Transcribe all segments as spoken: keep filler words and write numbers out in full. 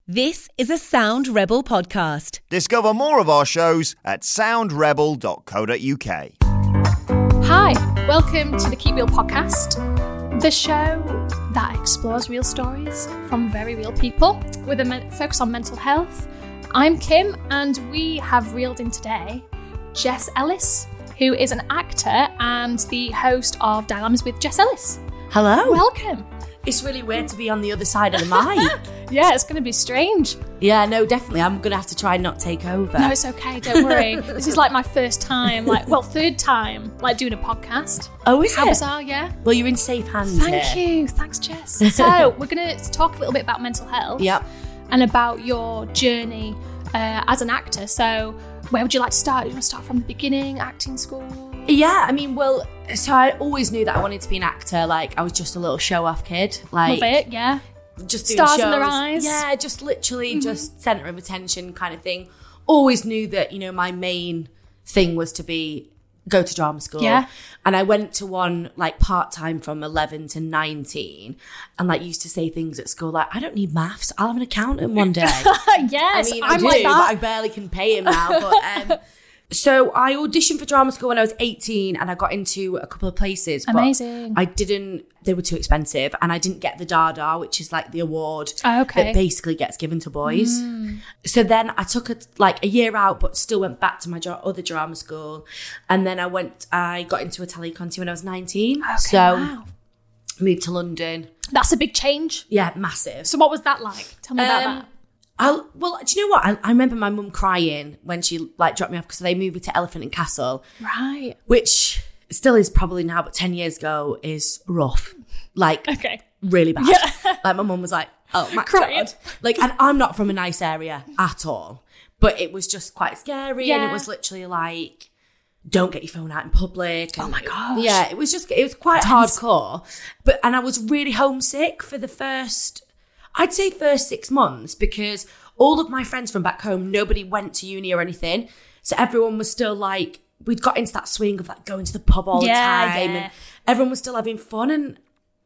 This is a Sound Rebel podcast. Discover more of our shows at sound rebel dot co dot uk. Hi, welcome to the Keep Real podcast, the show that explores real stories from very real people with a me- focus on mental health. I'm Kim, and we have reeled in today Jess Ellis, who is an actor and the host of Dilemmas with Jess Ellis. Hello. Welcome. It's really weird to be on the other side of the mic. Yeah, it's going to be strange. Yeah, no, definitely. I'm going to have to try and not take over. No, it's okay. Don't worry. This is like my first time, like, well, third time, like doing a podcast. Oh, is How it? bizarre, yeah. Well, you're in safe hands Thank here. you. Thanks, Jess. So we're going to talk a little bit about mental health. Yep. And about your journey uh, as an actor. So where would you like to start? Do you want to start from the beginning, acting school? Yeah, I mean, well, so I always knew that I wanted to be an actor. Like, I was just a little show-off kid. Like, Love it, yeah. Just doing Stars shows. in their eyes. Yeah, just literally Mm-hmm. just centre of attention kind of thing. Always knew that, you know, my main thing was to be, go to drama school. Yeah. And I went to one, like, part-time from eleven to nineteen. And, like, used to say things at school like, I don't need maths. I'll have an accountant one day. Yes, I mean, I'm I do, like but I that. barely can pay him now. But um, so I auditioned for drama school when I was eighteen, and I got into a couple of places. But Amazing. I didn't. They were too expensive, and I didn't get the Dada, which is like the award Oh, okay. that basically gets given to boys. So then I took a, like a year out, but still went back to my dra- other drama school, and then I went. I got into Italia Conti when I was nineteen. Okay, so wow. moved to London. That's a big change. Yeah, massive. So what was that like? Tell me about Um, that. I'll, well, do you know what? I, I remember my mum crying when she like dropped me off because they moved me to Elephant and Castle, Right. which still is probably now, but ten years ago is rough. Like, Okay. really bad. Yeah. Like, my mum was like, oh my Crying. God. Like, and I'm not from a nice area at all, but it was just quite scary. And Yeah. it was literally like, don't get your phone out in public. Oh And my gosh. Yeah, it was just, it was quite Intense. hardcore. But, and I was really homesick for the first, I'd say first six months because all of my friends from back home, nobody went to uni or anything. So everyone was still like, we'd got into that swing of like going to the pub all Yeah, the time yeah. and everyone was still having fun. And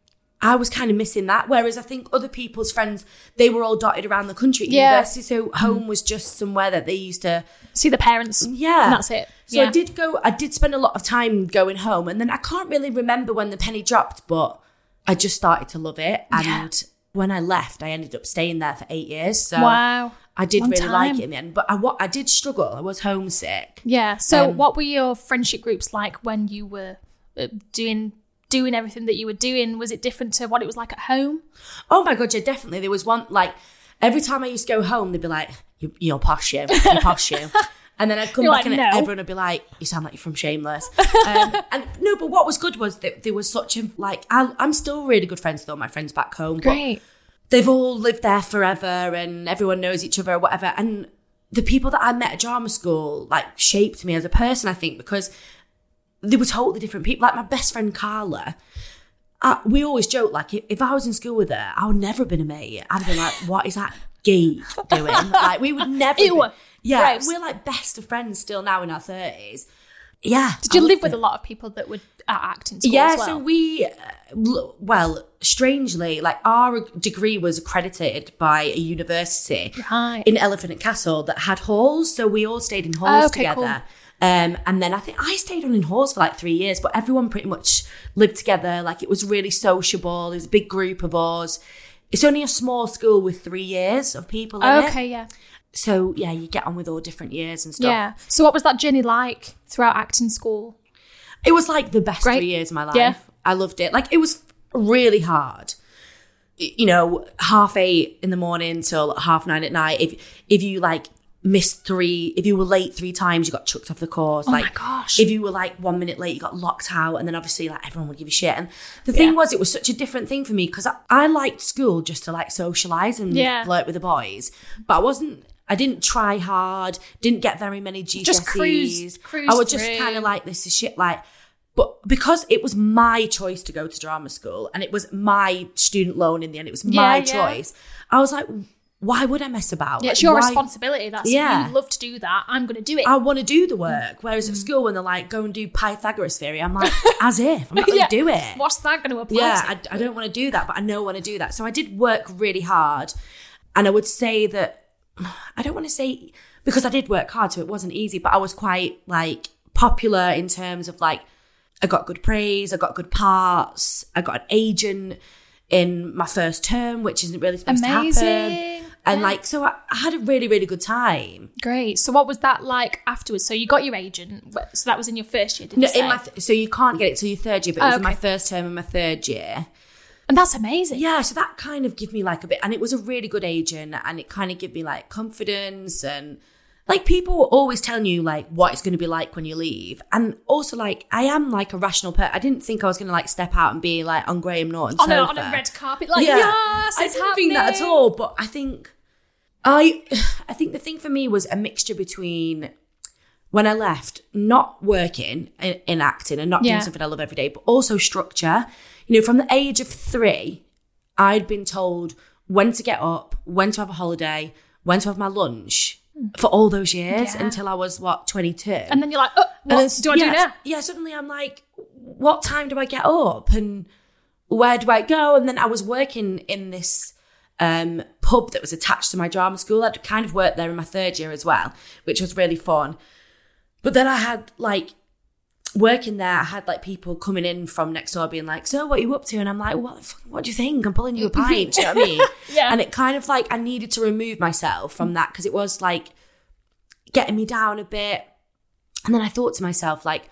I was kind of missing that. Whereas I think other people's friends, they were all dotted around the country at Yeah. university. So home was just somewhere that they used to, See the parents. yeah. And that's it. So Yeah. I did go, I did spend a lot of time going home. And then I can't really remember when the penny dropped, but I just started to love it. And Yeah. when I left, I ended up staying there for eight years. So Wow. I did Long really like time. it in the end. But I, wa- I did struggle. I was homesick. Yeah. So Um, what were your friendship groups like when you were uh, doing doing everything that you were doing? Was it different to what it was like at home? Oh my God, yeah, definitely. There was one, like, every time I used to go home, they'd be like, you, you're posh, you. You're posh, you. And then I'd come You're back like, and "No." everyone would be like, you sound like you're from Shameless. um, and no, but what was good was that there was such a, like, I, I'm still really good friends with all my friends back home. but Great. they've all lived there forever and everyone knows each other or whatever. And the people that I met at drama school, like, shaped me as a person, I think, because they were totally different people. Like, my best friend, Carla, uh, we always joke, like, if, if I was in school with her, I would never have been a mate. I'd have been like, what is that geek doing? Like, we would never Ew. be- Yeah, Gross. we're, like, best of friends still now in our thirties. Yeah. Did you I live loved with it. a lot of people that were at acting school Yeah, as well? so we, uh, l- well, strangely, like, our degree was accredited by a university Right. in Elephant and Castle that had halls. So we all stayed in halls Oh, okay, together. Um, and then I think I stayed on in halls for like three years, but everyone pretty much lived together. Like, it was really sociable. There's a big group of us. It's only a small school with three years of people in Okay, it. yeah. So, yeah, you get on with all different years and stuff. Yeah. So what was that journey like throughout acting school? It was like the best Great. three years of my life. Yeah. I loved it. Like, it was really hard. Y- You know, half eight in the morning till half nine at night. If if you like missed three, if you were late three times, you got chucked off the course. Oh like, my gosh. If you were like one minute late, you got locked out, and then obviously like everyone would give you shit. And the thing Yeah. was, it was such a different thing for me because I, I liked school just to like socialise and Yeah. flirt with the boys, but I wasn't. I didn't try hard. Didn't get very many G C S Es. Just cruise- cruise I was just through. kind of like, this is shit. Like. But because it was my choice to go to drama school and it was my student loan in the end, it was my Yeah, yeah. choice. I was like, why would I mess about? Yeah, it's Like, your why- responsibility. That's Yeah. you love to do that. I'm going to do it. I want to do the work. Whereas at school, when they're like, go and do Pythagoras theory, I'm like, as if. I'm not going to Yeah. do it. What's that going to apply Yeah, to? I, I don't want to do that, but I know I want to do that. So I did work really hard. and I would say that, I don't want to say, because I did work hard, so it wasn't easy, but I was quite like popular in terms of like, I got good praise, I got good parts, I got an agent in my first term, which isn't really supposed Amazing. to happen. And yeah. like, so I, I had a really, really good time. Great. So what was that like afterwards? So you got your agent. So that was in your first year, didn't No, you say? in my th- so you can't get it till your third year, but it Oh, was in my okay. first term and my third year. And that's amazing. Yeah, so that kind of gave me like a bit, and it was a really good agent, and it kind of gave me like confidence, and like people were always telling you like what it's going to be like when you leave. And also like, I am like a rational person. I didn't think I was going to like step out and be like on Graham Norton's On a, sofa. on a red carpet, like, Yeah. yes, I it's didn't think that at happening. all, but I think I I think the thing for me was a mixture between when I left, not working in, in acting and not Yeah. doing something I love every day, but also structure. You know, from the age of three, I'd been told when to get up, when to have a holiday, when to have my lunch for all those years Yeah. until I was, what, twenty-two. And then you're like, oh, what And then- do I yeah, do now? Yeah, suddenly I'm like, what time do I get up? And where do I go? And then I was working in this um, pub that was attached to my drama school. I'd kind of worked there in my third year as well, which was really fun. But then I had like, working there, I had like people coming in from next door being like, so what are you up to? And I'm like, what the fuck, what do you think? I'm pulling you a pint, do you know what I mean? Yeah. And it kind of like, I needed to remove myself from that because it was like getting me down a bit. And then I thought to myself, like,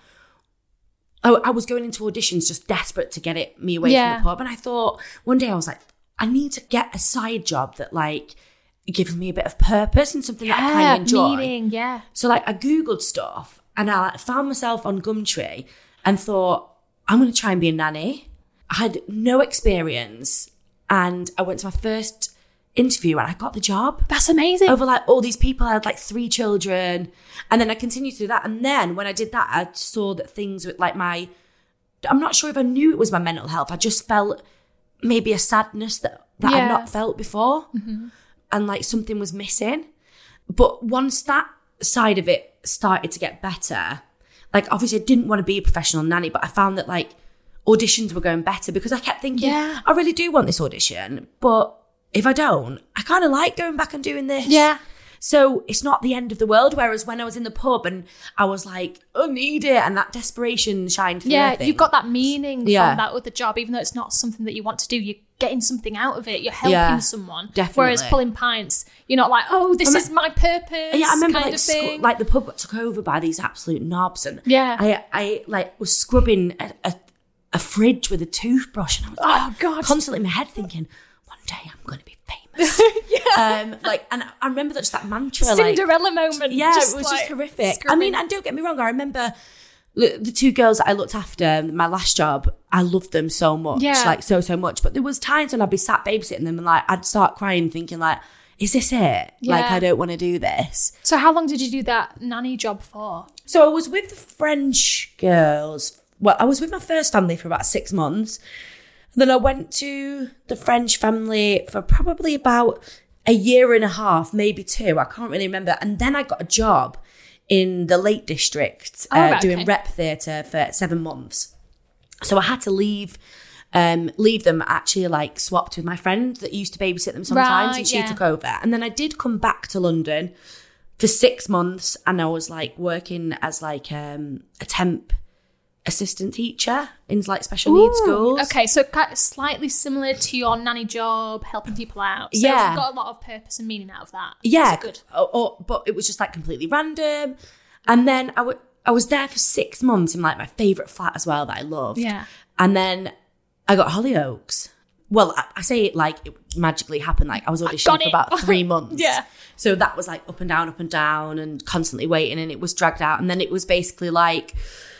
oh, I was going into auditions just desperate to get it me away Yeah. from the pub. And I thought, one day I was like, I need to get a side job that like gives me a bit of purpose and something that I kind of enjoy. meaning, yeah. So like I Googled stuff and I like, found myself on Gumtree and thought, I'm going to try and be a nanny. I had no experience and I went to my first interview and I got the job. That's amazing. Over like all these people, I had like three children. And then I continued to do that. And then when I did that, I saw that things with like my, I'm not sure if I knew it was my mental health. I just felt maybe a sadness that, that Yeah. I'd not felt before. Mm-hmm. And like something was missing. But once that side of it started to get better, like obviously I didn't want to be a professional nanny, but I found that like auditions were going better because I kept thinking, Yeah. I really do want this audition, but if I don't, I kind of like going back and doing this. Yeah. So it's not the end of the world. Whereas when I was in the pub and I was like, I need it, and that desperation shined through. Yeah, I think. you've got that meaning Yeah. from that other job, even though it's not something that you want to do. You're getting something out of it. You're helping Yeah, someone. definitely. Whereas pulling pints, you're not like, oh, this I is my purpose. Yeah, I remember kind like of sc- thing. like the pub got took over by these absolute knobs, and Yeah. I I like was scrubbing a, a, a fridge with a toothbrush, and I was Oh, like, God. constantly in my head thinking, one day I'm going to be famous. yeah. Um, like, and I remember that just that mantra, like, Cinderella moment. yeah, just it was like just horrific. I scrubbing. mean, and don't get me wrong, I remember the, the two girls that I looked after, my last job, I loved them so much, Yeah. like so, so much. But there was times when I'd be sat babysitting them and like, I'd start crying thinking like, is this it? Like, Yeah. I don't want to do this. So how long did you do that nanny job for? So I was with the French girls. Well, I was with my first family for about six months. Then I went to the French family for probably about a year and a half, maybe two. I can't really remember. And then I got a job in the Lake District Oh, uh, right, doing okay. rep theatre for seven months. So I had to leave um, leave them actually like swapped with my friend that used to babysit them sometimes, Right, and she yeah. took over. And then I did come back to London for six months and I was like working as like um, a temp assistant teacher in like special needs Ooh, schools. Okay, so kind of slightly similar to your nanny job, helping people out. So Yeah. you've got a lot of purpose and meaning out of that. Yeah, That's good. Or, or, but it was just like completely random. And then I w- I was there for six months in like my favourite flat as well that I loved. Yeah. And then I got Hollyoaks. Well, I, I say it like it magically happened. Like I was auditioning got for it. about three months. Yeah. So that was like up and down, up and down, and constantly waiting, and it was dragged out. And then it was basically like,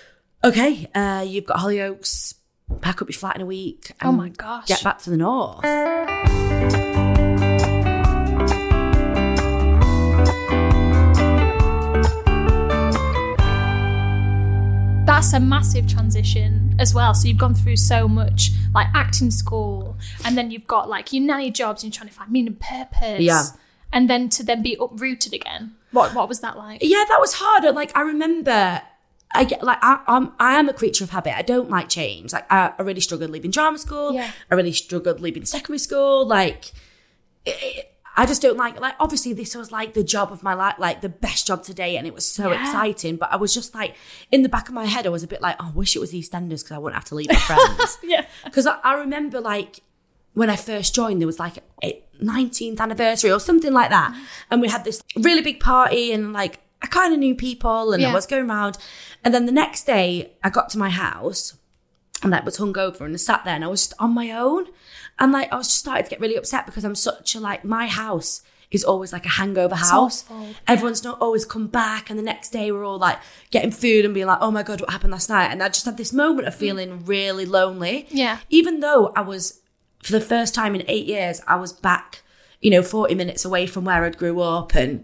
okay, uh, you've got Hollyoaks. Pack up your flat in a week. Oh and my gosh. Get back to the north. That's a massive transition as well. So you've gone through so much, like acting school, and then you've got like your nanny jobs, and you're trying to find meaning and purpose. Yeah. And then to then be uprooted again. What what was that like? Yeah, that was hard. Like I remember, I get like I, I'm I am a creature of habit. I don't like change. Like I, I really struggled leaving drama school. Yeah. I really struggled leaving secondary school. Like it, I just don't like, like, obviously this was like the job of my life, like the best job to date, and it was so Yeah. exciting. But I was just like, in the back of my head, I was a bit like, oh, I wish it was EastEnders because I wouldn't have to leave my friends. Yeah. Because I, I remember like when I first joined, there was like a nineteenth anniversary or something like that. And we had this really big party and like I kind of knew people and Yeah. I was going around. And then the next day I got to my house and like was hungover and I sat there and I was just on my own. And like I was just starting to get really upset because I'm such a like, my house is always like a hangover house. Sourceful. Everyone's not always come back. And the next day we're all like getting food and being like, oh my God, what happened last night? And I just had this moment of feeling really lonely. Yeah. Even though I was, for the first time in eight years, I was back, you know, forty minutes away from where I'd grew up. And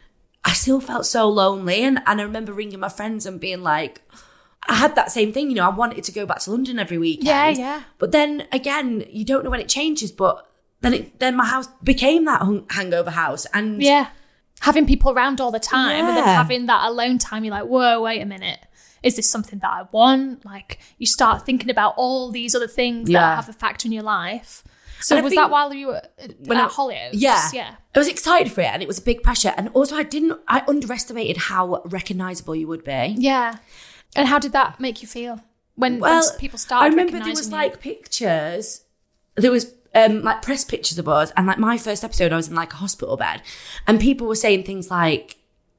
I still felt so lonely. And, and I remember ringing my friends and being like, I had that same thing, you know, I wanted to go back to London every weekend. Yeah, yeah. But then again, you don't know when it changes, but then it, then my house became that hung- hangover house. And Yeah. Having people around all the time and then Yeah. having that alone time, you're like, whoa, wait a minute. Is this something that I want? Like, you start thinking about all these other things Yeah. that have a factor in your life. So And I was think that while you were at when I- Hollyoaks? Yeah. Yeah. I was excited for it and it was a big pressure. And also I didn't, I underestimated how recognisable you would be. Yeah. And how did that make you feel when, Well, when people started I remember there was recognising you? like pictures, there was um, like press pictures of us. And like my first episode, I was in like a hospital bed and people were saying things like,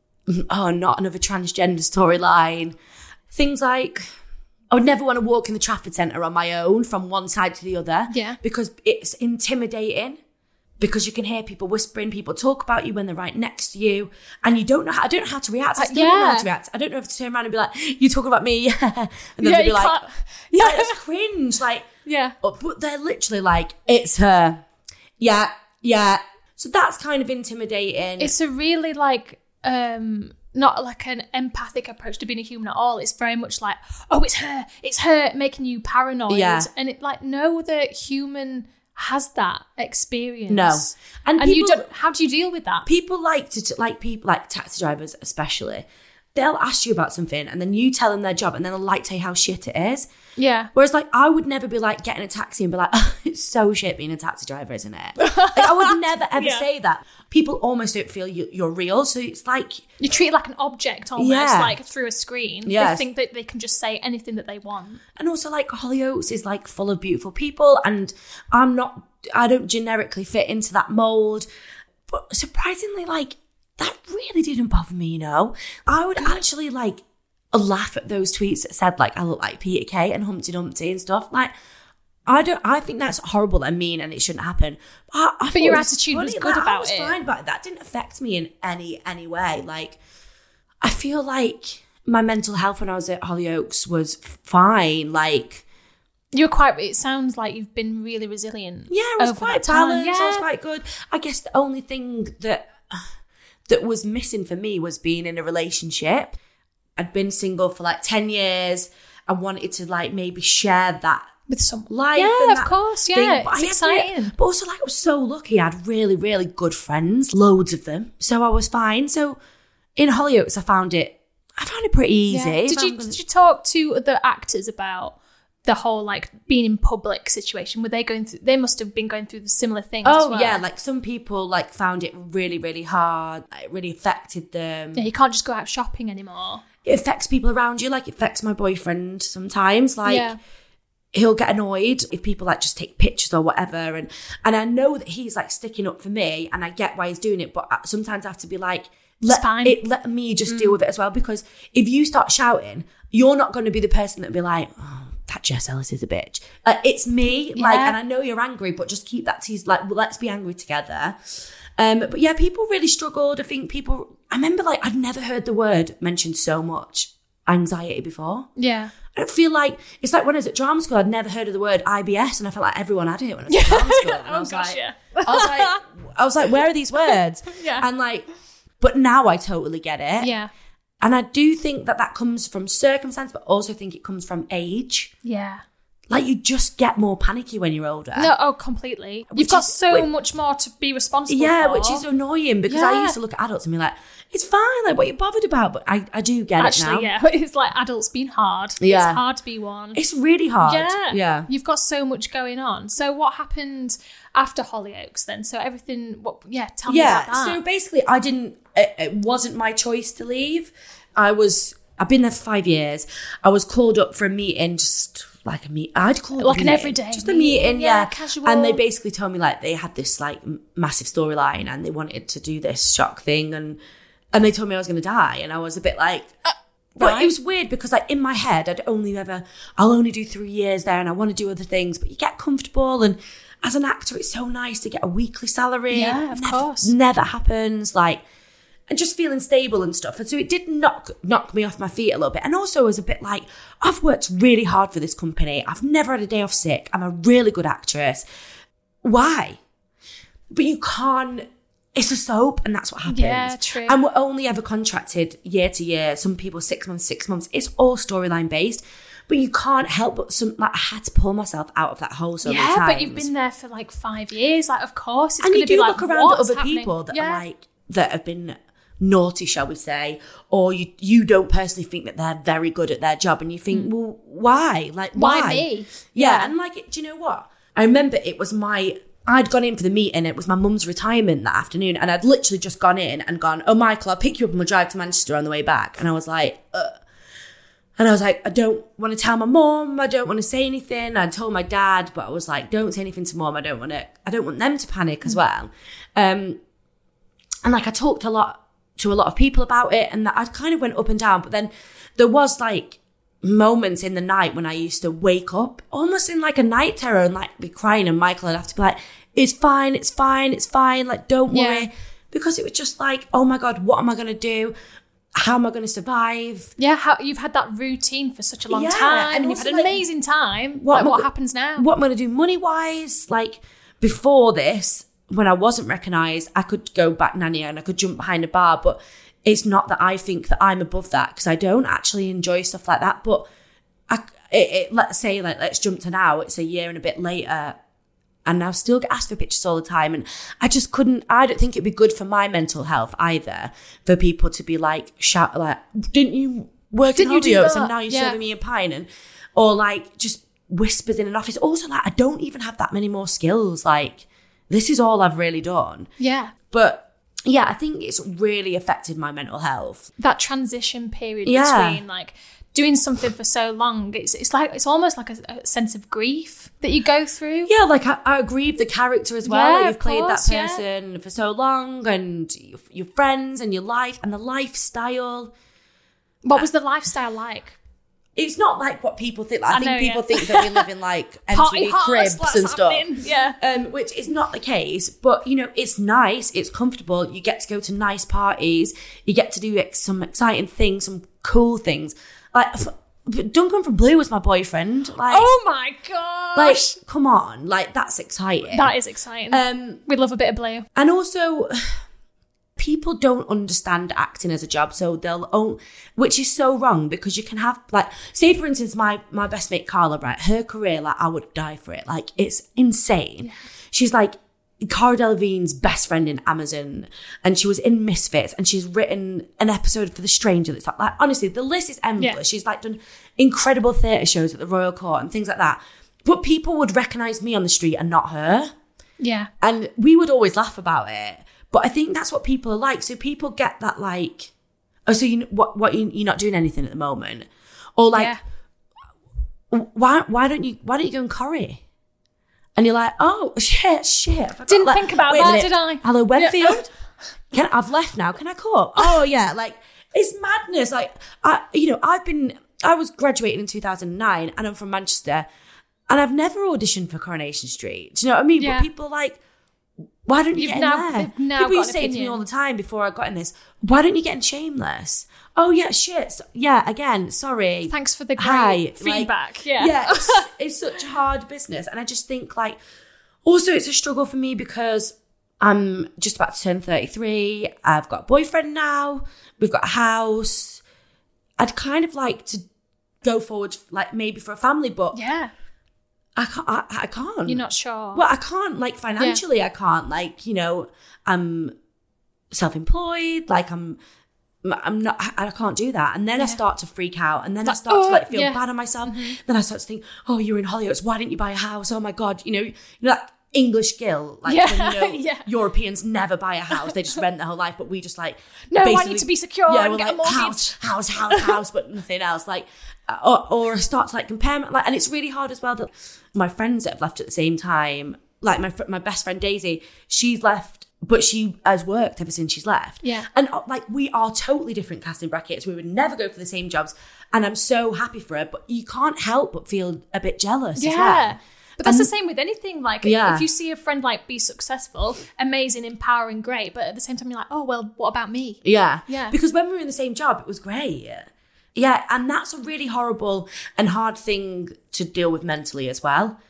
oh, not another transgender storyline. Things like, I would never want to walk in the Trafford Centre on my own from one side to the other. Yeah. Because it's intimidating. Because you can hear people whispering, people talk about you when they're right next to you, and you don't know how. I don't know how to react. I Uh, still don't know how yeah. to react. I don't know if to turn around and be like, "You talking about me?" Yeah, and then Yeah, they'll be you like, can't- "Yeah, Yeah. it's cringe." Like, Yeah. oh, but they're literally like, "It's her." Yeah, yeah. So that's kind of intimidating. It's a really like um not like an empathic approach to being a human at all. It's very much like, oh, it's her, it's her, making you paranoid. Yeah. And it like no other human has that experience. No. And And, you people- don't. How do you deal with that? People like to, like people, like taxi drivers especially, they'll ask you about something and then you tell them their job and then they'll like tell you how shit it is. Yeah. Whereas like I would never be like getting a taxi and be like, oh, it's so shit being a taxi driver, isn't it? Like I would never ever Yeah. say that. People almost don't feel you, you're real. So it's like, You treat it like an object almost, Yeah. like through a screen. They Yes. think that they can just say anything that they want. and also like Hollyoaks is like full of beautiful people and I'm not, I don't generically fit into that mold. But surprisingly, like that really didn't bother me, you know? I would actually like laugh at those tweets that said like I look like Peter Kay and Humpty Dumpty and stuff. Like I don't, I think that's horrible and mean and it shouldn't happen. But, I, I thought your it was attitude was funny, good like, I about was it. fine about it. That didn't affect me in any any way. Like I feel like my mental health when I was at Hollyoaks was fine. Like You're quite. It sounds like you've been really resilient. yeah, I was over quite that time. balanced. I was Yeah. quite good. I guess the only thing that that was missing for me was being in a relationship. I'd been single for like ten years. I wanted to like maybe share that With someone. life. Yeah, and of that course. thing. Yeah, But it's I had exciting. re- but also, like, I was so lucky. I had really, really good friends, loads of them. So I was fine. So in Hollyoaks, I found it. I found it pretty easy. Yeah. If Did I'm you gonna- did you talk to other actors about the whole like being in public situation? Were they going through? They must have been going through the similar things. Oh as well. yeah, like some people like found it really, really hard. Like, it really affected them. Yeah, you can't just go out shopping anymore. It affects people around you. Like it affects my boyfriend sometimes. Like. yeah. He'll get annoyed if people like just take pictures or whatever, and and I know that he's like sticking up for me, and I get why he's doing it, but sometimes I have to be like, let fine. it, let me just deal with it as well, because if you start shouting, you're not going to be the person that'll be like, oh, that Jess Ellis is a bitch. Uh, it's me, like, Yeah. and I know you're angry, but just keep that to you, like, well, let's be angry together. Um, but yeah, people really struggled. I think people. I remember like I'd never heard the word mentioned so much anxiety before. Yeah. I don't feel like, it's like when I was at drama school, I'd never heard of the word I B S, and I felt like everyone had it when I was at drama school. And I Oh was gosh, like, yeah. I was like, I was like, where are these words? Yeah. And like, but now I totally get it. Yeah. And I do think that that comes from circumstance, but also think it comes from age. Yeah. like you just get more panicky when you're older. No, oh, completely. Which You've got is- so wait- much more to be responsible Yeah, for. which is annoying because I Yeah. used to look at adults and be like, it's fine, like what are you bothered about? But I, I do get Actually, it now. yeah, it's like adults being hard. Yeah. It's hard to be one. It's really hard. Yeah. Yeah. You've got so much going on. So what happened after Hollyoaks then? So everything, what, yeah, tell me Yeah. about that. So basically, I didn't, it, it wasn't my choice to leave. I was, I've been there for five years. I was called up for a meeting, just like a meet. I'd call it Like a an meeting, everyday just a meeting, meeting, yeah, yeah, casual. And they basically told me like they had this like m- massive storyline and they wanted to do this shock thing, and and they told me I was going to die, and I was a bit like. Uh, But right. it was weird because like in my head, I'd only ever, I'll only do three years there and I want to do other things, but you get comfortable, and as an actor, it's so nice to get a weekly salary. Yeah, of never, course. Never happens, like, and just feeling stable and stuff. And so it did knock knock me off my feet a little bit. And also I was a bit like, I've worked really hard for this company. I've never had a day off sick. I'm a really good actress. Why? But you can't, it's a soap and that's what happens. Yeah, true. And we're only ever contracted year to year. Some people six months, six months. It's all storyline based. But you can't help but some, like, I had to pull myself out of that hole so many yeah, times. but you've been there for like five years. Like, of course, it's and going you to be do like, look around at what's other happening? people that yeah. are like, that have been naughty, shall we say, or you you don't personally think that they're very good at their job, and you think, well, why? Like, why? Why me? Yeah, Yeah. and like, do you know what? I remember it was my, I'd gone in for the meeting, it was my mum's retirement that afternoon, and I'd literally just gone in and gone, oh, Michael, I'll pick you up and we'll drive to Manchester on the way back. And I was like, uh. And I was like, I don't want to tell my mum, I don't want to say anything. I told my dad, but I was like, don't say anything to mum, I don't want to, I don't want them to panic as well. Um, and like, I talked a lot to a lot of people about it, and that I kind of went up and down, but then there was like moments in the night when I used to wake up almost in like a night terror and like be crying, and Michael would have to be like, it's fine, it's fine, it's fine, like don't worry. Yeah. Because it was just like, oh my God, what am I going to do? How am I going to survive? Yeah, how, you've had that routine for such a long Yeah, time, and and you've also, had an like, amazing time. what Like, am I what go- happens now? What am I going to do money wise? Like before this, when I wasn't recognised, I could go back nanny and I could jump behind a bar, but it's not that I think that I'm above that, because I don't actually enjoy stuff like that. But I, it, it, let's say, like, let's jump to now, it's a year and a bit later, and I still get asked for pictures all the time. And I just couldn't, I don't think it'd be good for my mental health either, for people to be like, shout, like, didn't you work Didn't in you do Hollyoaks that? and now you're Yeah. serving me a pint? And, or like, just whispers in an office. Also, like, I don't even have that many more skills. Like, this is all I've really done. Yeah. But yeah, I think it's really affected my mental health. That transition period Yeah. between like doing something for so long, it's it's like it's almost like a, a sense of grief that you go through. Yeah, like I, I agree with the character as well. Yeah, Like, you've of played course, that yeah. person for so long, and your, your friends and your life and the lifestyle. What was the lifestyle like? It's not like what people think. Like, I, I think know, people yeah. think that we live in like M T Party V hard, cribs that's and stuff. happening. Yeah. Um, which is not the case, but you know, it's nice, it's comfortable. You get to go to nice parties, you get to do ex- some exciting things, some cool things. Like f- Duncan from Blue was my boyfriend. Like, Oh my gosh. like, come on, like that's exciting. that is exciting. Um, we love a bit of Blue. and also, people don't understand acting as a job, so they'll own, which is so wrong, because you can have, like, say for instance, my my best mate Carla, right? Her career, like, I would die for it. Like, it's insane. Yeah. She's like Cara Delevingne's best friend in Amazon, and she was in Misfits, and she's written an episode for The Stranger. That's like, like honestly, the list is endless. Yeah. She's like done incredible theatre shows at the Royal Court and things like that. But people would recognise me on the street and not her. Yeah. And we would always laugh about it. But I think that's what people are like. So people get that, like, oh, so you what what you, you're not doing anything at the moment, or like, Yeah. why why don't you why don't you go and curry? And you're like, oh shit, shit. I forgot, Didn't like, think about wait a that, minute. did I? Hello, Webfield. Yeah. Can I've left now? Can I cook? Oh yeah, like it's madness. Like I, you know, I've been I was graduating in two thousand nine, and I'm from Manchester, and I've never auditioned for Coronation Street. Do you know what I mean? Yeah. But people are like, why don't you You've get now- in there? they've now People got used an to say to me opinion. all the time before I got in this, why don't you get in Shameless? Oh yeah, shit. So- yeah, again, sorry. Thanks for the great Hi, like, feedback. yeah. Yeah, it's, it's such a hard business. And I just think, like, also it's a struggle for me because I'm just about to turn thirty-three. I've got a boyfriend now. We've got a house. I'd kind of like to go forward, like, maybe for a family, but Yeah. I can't. I, I can't. You're not sure. Well, I can't. Like financially, yeah. I can't. Like you know, I'm self-employed. Like I'm. I'm not. I, I can't do that. And then yeah. I start to freak out. And then like, I start oh, to like feel yeah. bad on myself. Mm-hmm. Then I start to think, oh, you're in Hollyoaks. Why didn't you buy a house? Oh my god. You know, you know that English guilt. Like yeah. when, you know, yeah. Europeans never buy a house. They just rent their whole life. But we just like no, I need to be secure. Yeah, and we're get like a mortgage. house, house, house, house, but nothing else. Like. Or, or I start to like compare, like, and it's really hard as well that my friends that have left at the same time, like my my best friend Daisy, she's left, but she has worked ever since she's left. Yeah. And like we are totally different casting brackets. We would never go for the same jobs, and I'm so happy for her. But you can't help but feel a bit jealous. Yeah. As well. But that's and, the same with anything. Like yeah. if you see a friend like be successful, amazing, empowering, great, but at the same time you're like, oh well, what about me? Yeah. Yeah. Because when we were in the same job, it was great. Yeah, and that's a really horrible and hard thing to deal with mentally as well.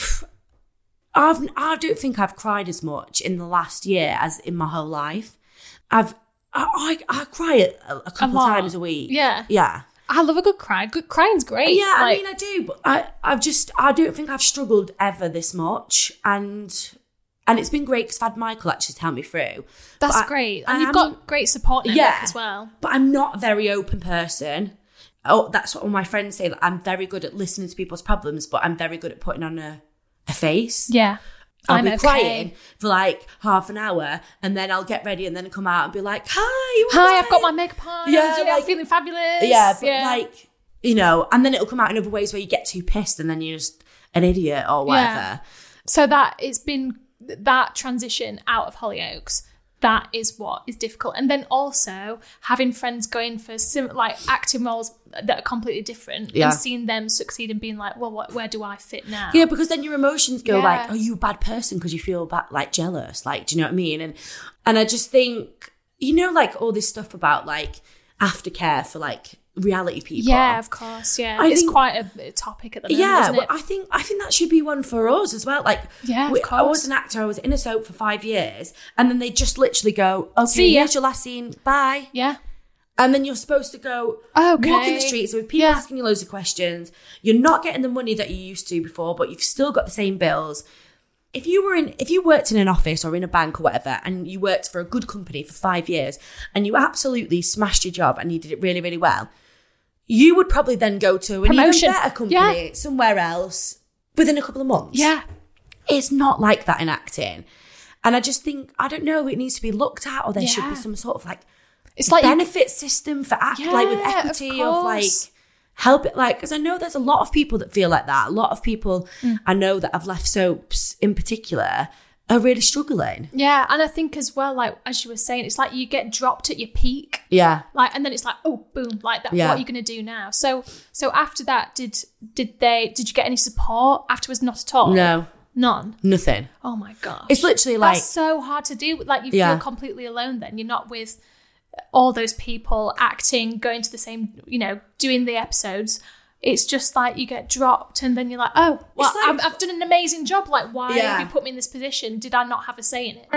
I've, I don't think I've cried as much in the last year as in my whole life. I've I, I, I cry a, a couple a of times a week. Yeah. Yeah. I love a good cry. Good crying's great. Yeah, like, I mean, I do, but I, I've just, I don't think I've struggled ever this much. And... And it's been great because I've had Michael actually to help me through. That's I, great. And I you've am, got great support network yeah, as well. But I'm not a very open person. Oh, that's what all my friends say. That I'm very good at listening to people's problems, but I'm very good at putting on a, a face. Yeah. I'll I'm be okay. crying for like half an hour and then I'll get ready and then come out and be like, hi, you Hi, okay? I've got my makeup on. Yeah, Yeah, like, I'm feeling fabulous. Yeah, but yeah. like, you know, and then it'll come out in other ways where you get too pissed and then you're just an idiot or whatever. Yeah. So that it's been that transition out of Hollyoaks, that is what is difficult. And then also having friends going for sim- like acting roles that are completely different yeah. and seeing them succeed and being like, well, what, where do I fit now? Yeah, because then your emotions go yeah. like, are you a bad person because you feel bad, like jealous? Like, do you know what I mean? And and I just think, you know, like all this stuff about like aftercare for like reality people. Yeah, of course. Yeah, I it's think, quite a, a topic at the moment. Yeah, isn't it? well, I think I think that should be one for us as well. Like, yeah, of we, course. I was an actor. I was in a soap for five years, and then they just literally go, "Okay, See ya. here's your last scene. Bye." Yeah. And then you're supposed to go okay. walk in the streets with people yeah. asking you loads of questions. You're not getting the money that you used to before, but you've still got the same bills. If you were in, if you worked in an office or in a bank or whatever, and you worked for a good company for five years, and you absolutely smashed your job and you did it really, really well, you would probably then go to an Promotion. even better company Yeah. somewhere else within a couple of months. Yeah. It's not like that in acting. And I just think, I don't know, it needs to be looked at, or there Yeah. should be some sort of like, It's like benefit system for act, Yeah, like with equity of of, like course. help it, like, because I know there's a lot of people that feel like that. A lot of people Mm. I know that have left soaps in particular are really struggling. Yeah, and I think as well, like as you were saying, it's like you get dropped at your peak, Yeah, like, and then it's like, oh, boom, like that. Yeah. What are you going to do now? So, so after that, did did they? Did you get any support afterwards? Not at all. no, None. nothing. Oh my gosh, It's literally like, that's so hard to deal with. Like you Yeah. feel completely alone. Then you're not with all those people acting, going to the same, you know, doing the episodes. It's just like you get dropped and then you're like, oh, well, like- I've, I've done an amazing job. Like, why Yeah. have you put me in this position? Did I not have a say in it?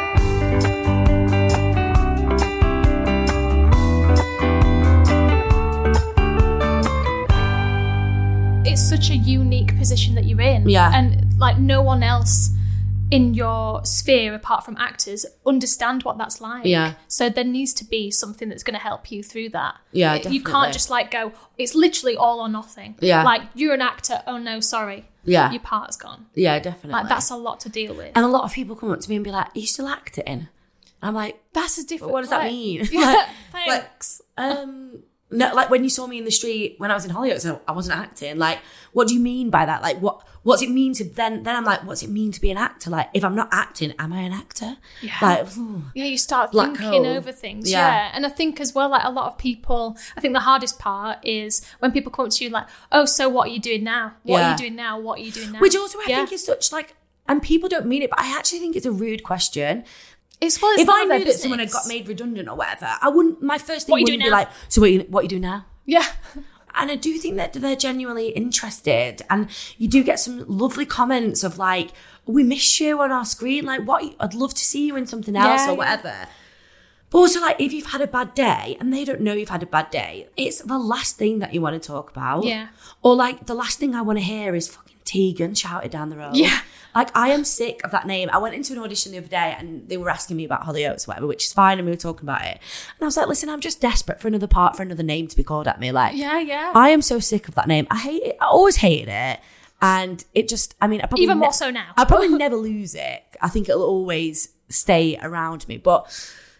It's such a unique position that you're in. Yeah. And like no one else in your sphere apart from actors understand what that's like. Yeah. So there needs to be something that's going to help you through that. Yeah, You definitely. can't just like go, it's literally all or nothing. Yeah. Like you're an actor, oh no, sorry. Yeah. Your part's gone. yeah, definitely. Like that's a lot to deal with. and a lot of people come up to me and be like, are you still acting? I'm like, That's a different. what does that like- mean? Yeah, Like- thanks. um no, like when you saw me in the street when I was in Hollyoaks, so I wasn't acting. Like, what do you mean by that? Like, what what's it mean to then? Then I'm like, what's it mean to be an actor? Like, if I'm not acting, am I an actor? Yeah. Like, phew. Yeah, you start Black thinking hole. over things. Yeah. Yeah. And I think as well, like a lot of people, I think the hardest part is when people come up to you like, oh, so what are you doing now? What are Yeah. you doing now? What are you doing now? Which also I Yeah. think is such like, and people don't mean it, but I actually think it's a rude question. It's well, it's If none I of their knew that someone had business. got made redundant or whatever, I wouldn't. My first thing What are you wouldn't doing be now? like, so what? You, what you do now? Yeah. And I do think that they're genuinely interested, and you do get some lovely comments of like, "We miss you on our screen. Like, what? I'd love to see you in something else Yeah, or whatever." But also, like, if you've had a bad day and they don't know you've had a bad day, it's the last thing that you want to talk about. Yeah. Or like the last thing I want to hear is fucking Tegan shouted down the road. Yeah. Like, I am sick of that name. I went into an audition the other day and they were asking me about Hollyoaks or whatever, which is fine, and we were talking about it. And I was like, listen, I'm just desperate for another part, for another name to be called at me. Like, Yeah, yeah. I am so sick of that name. I hate it. I always hated it. And it just, I mean, I probably Even ne- more so now. I'll probably never lose it. I think it'll always stay around me. But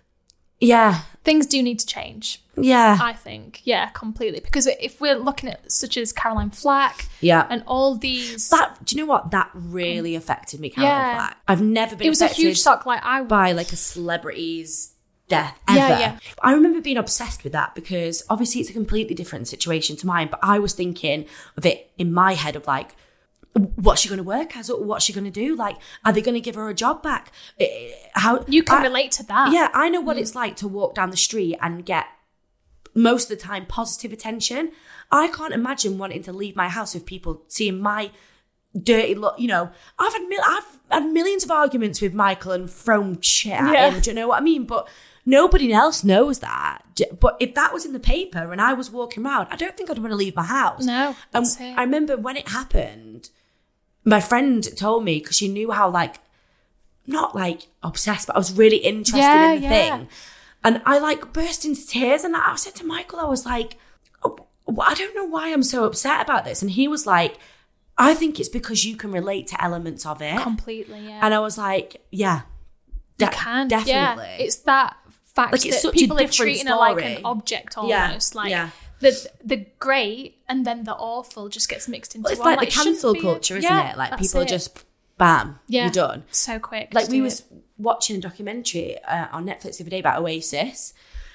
yeah, Things do need to change, yeah, I think. Yeah, completely. Because if we're looking at such as Caroline Flack yeah. and all these... That, do you know what? That really affected me, Caroline Yeah. Flack. I've never been it was a affected huge shock. Like, I... by like a celebrity's death ever. Yeah, yeah. I remember being obsessed with that because obviously it's a completely different situation to mine, but I was thinking of it in my head of like, what's she going to work as? What's she going to do? Like, are they going to give her a job back? Eh, How You can I- relate to that. Yeah, I know what it's like to walk down the street and get, most of the time, positive attention. I can't imagine wanting to leave my house with people seeing my dirty look. You know, I've had mil- I've had millions of arguments with Michael and thrown shit at Yeah. him. Do you know what I mean? But nobody else knows that. J- But if that was in the paper and I was walking around, I don't think I'd want to leave my house. No, And that's it. I remember when it happened, my friend told me, because she knew how, like, not like obsessed, but I was really interested Yeah, in the yeah. thing. And I like burst into tears. And I said to Michael, I was like, oh, I don't know why I'm so upset about this. And he was like, I think it's because you can relate to elements of it. Completely, yeah. And I was like, yeah, de- You can, definitely. Yeah. It's that fact Like, it's that such a people are different treating her like story. an object Yeah, almost. Like yeah. the the great and then the awful just gets mixed into Well, it's one. like, the it shouldn't cancel be a- culture, isn't yeah, it? Like, that's people it. just, bam, yeah. you're done. So quick. Like, to we do was it. watching a documentary uh, on Netflix the other day about Oasis.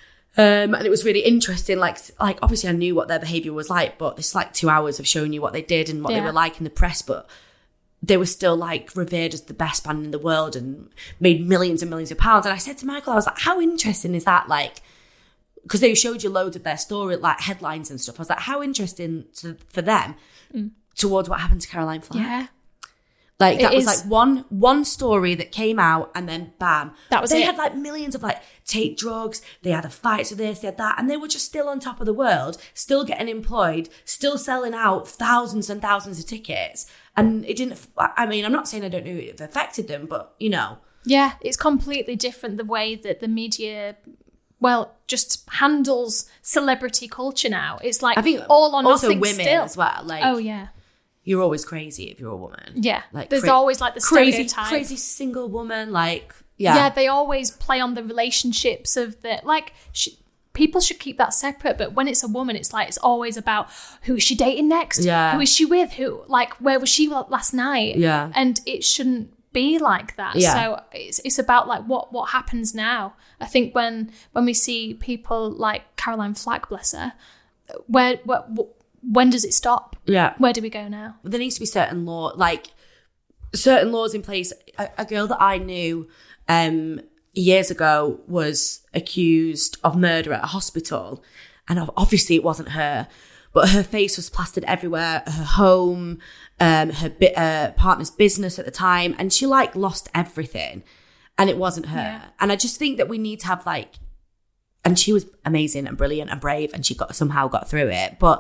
Um, and it was really interesting. Like, like obviously I knew what their behaviour was like, but it's like two hours of showing you what they did and what Yeah. they were like in the press. But they were still like revered as the best band in the world and made millions and millions of pounds. And I said to Michael, I was like, how interesting is that? Like, because they showed you loads of their story, like headlines and stuff. I was like, how interesting to, for them Mm. towards what happened to Caroline Flack. Yeah. Like, that It was is- like one one story that came out and then bam. That was they it. had like millions of like take drugs, they had a fight with this, they had that, and they were just still on top of the world, still getting employed, still selling out thousands and thousands of tickets. And it didn't, I mean, I'm not saying I don't know it affected them, but you know. Yeah, it's completely different the way that the media, well, just handles celebrity culture now. It's like I think all or also nothing women still. as well. Like, Oh, yeah. you're always crazy if you're a woman. Yeah. Like There's cra- always like the crazy, stereotype. crazy single woman. Like, yeah. Yeah, they always play on the relationships of the, like, sh- people should keep that separate. But when it's a woman, it's like, it's always about who is she dating next? Yeah. Who is she with? Who, like, where was she last night? Yeah. And it shouldn't be like that. Yeah. So it's it's about like what what happens now. I think when when we see people like Caroline Flack, bless her, where, where when does it stop? Yeah. Where do we go now? There needs to be certain law, like certain laws in place. A, a girl that I knew um, years ago was accused of murder at a hospital, and obviously it wasn't her, but her face was plastered everywhere. Her home, um, her bi- uh, partner's business at the time, and she like lost everything, and it wasn't her. Yeah. And I just think that we need to have like, and she was amazing and brilliant and brave, and she got somehow got through it, but.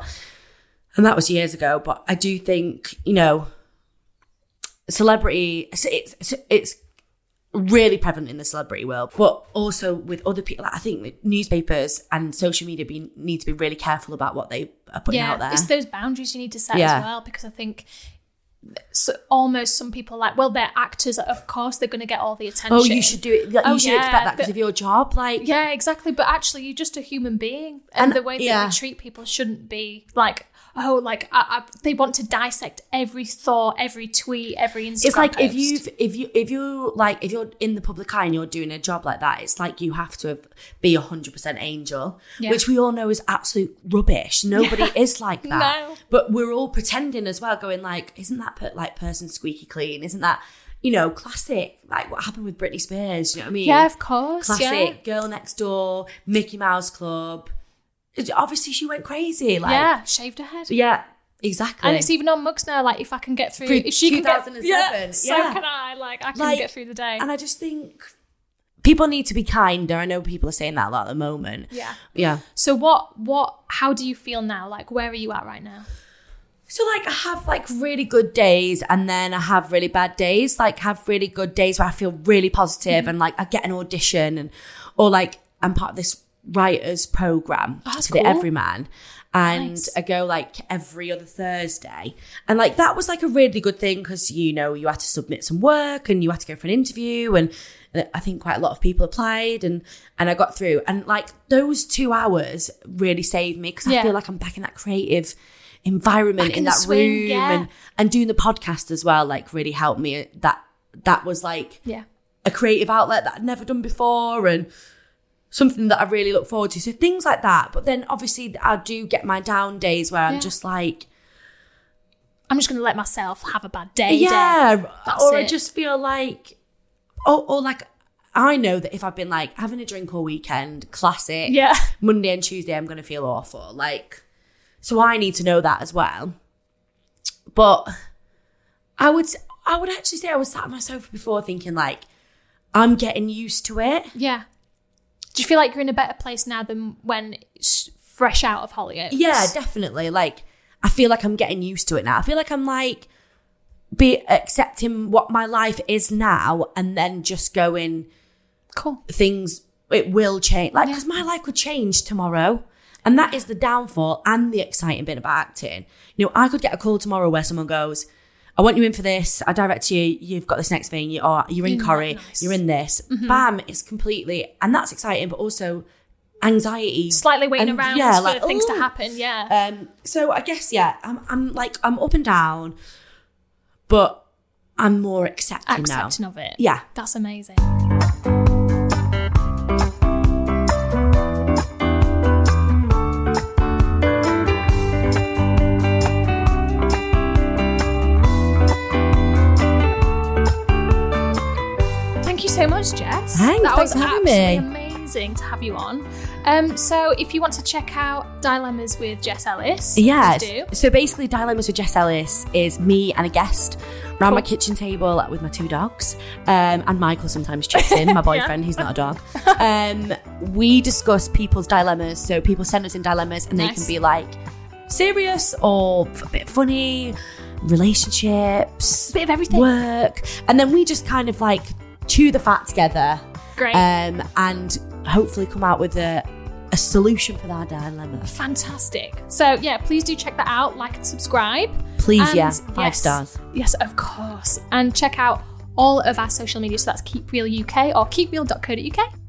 And that was years ago, but I do think, you know, celebrity, it's, it's, it's really prevalent in the celebrity world, but also with other people. I think that newspapers and social media be, need to be really careful about what they are putting Yeah, out there. it's those boundaries you need to set Yeah. as well, because I think so almost some people are like, well, they're actors, of course they're going to get all the attention. Oh, you should do it. Like, Oh, you should yeah, expect that because but- of your job. Like, Yeah, exactly. But actually, you're just a human being, and, And- the way that yeah. we treat people shouldn't be like, oh, like I, I, they want to dissect every thought, every tweet, every Instagram it's like if post. you if you if you like if you're in the public eye and you're doing a job like that, it's like you have to have, be a hundred percent angel, Yeah. which we all know is absolute rubbish. Nobody is like that. No. But we're all pretending as well, going like, isn't that per- like person squeaky clean? Isn't that, you know, classic? Like what happened with Britney Spears? You know what I mean? Yeah, of course. Classic. Girl Next Door, Mickey Mouse Club. It- obviously, she went crazy. Like, Yeah, yeah, shaved her head. yeah, exactly. And it's even on mugs now. Like, if I can get through, Through if she can get, two thousand seven, yeah, so yeah. can I. Like, I can Like, get through the day. And I just think people need to be kinder. I know people are saying that a lot at the moment. Yeah. Yeah. So what, what, how do you feel now? Like, where are you at right now? So, like, I have, like, really good days and then I have really bad days. Like, have really good days where I feel really positive mm-hmm. and, like, I get an audition and, or, like, I'm part of this writers program oh, that's to cool. the Everyman. And nice. I go, like, every other Thursday. And, like, that was, like, a really good thing because, you know, you had to submit some work and you had to go for an interview. And I think quite a lot of people applied and, and I got through. And, like, those two hours really saved me because yeah. I feel like I'm back in that creative environment back in, in that swing, room yeah. and and doing the podcast as well like really helped me. That that was like yeah a creative outlet that I'd never done before and something that I really look forward to. So things like that. But then obviously I do get my down days where I'm yeah. just like, I'm just going to let myself have a bad day. Yeah, day. or it. I just feel like, or or like. I know that if I've been like having a drink all weekend, classic, yeah. Monday and Tuesday I'm going to feel awful. Like, so I need to know that as well. But I would, I would actually say I was sat on my sofa before thinking like, I'm getting used to it. Yeah. Do you feel like you're in a better place now than when it's fresh out of Hollyoaks? Yeah, definitely. Like, I feel like I'm getting used to it now. I feel like I'm like, be accepting what my life is now and then just going, cool. Things, it will change. Like, Yeah. because my life could change tomorrow. And that is the downfall and the exciting bit about acting. You know, I could get a call tomorrow where someone goes, I want you in for this. I direct you. You've got this next thing. You are, you're in Isn't Corrie. that nice? You're in this. Mm-hmm. Bam. It's completely, and that's exciting, but also anxiety. Slightly waiting and, around yeah, for like, things to ooh. happen. Yeah. Um. So I guess, yeah, I'm, I'm like, I'm up and down, but I'm more accepting, Accepting now. of it. Yeah. That's amazing. Thank you so much, Jess. Thanks, that thanks was for having absolutely me. amazing to have you on. Um, so if you want to check out Dilemmas with Jess Ellis, Yeah. please do. So basically, Dilemmas with Jess Ellis is me and a guest around Cool. my kitchen table with my two dogs. Um, and Michael sometimes chips in, my boyfriend, he's not a dog. Um, we discuss people's dilemmas. So people send us in dilemmas and they Nice. can be like serious or a bit funny, relationships, Bit of everything. work. And then we just kind of like chew the fat together. Great. Um, and hopefully come out with a, a solution for that dilemma. Fantastic. So yeah, please do check that out. Like and subscribe. Please, And yeah, five yes, stars. Yes, of course. And check out all of our social media. So that's Keep Real U K or keep real dot co dot uk.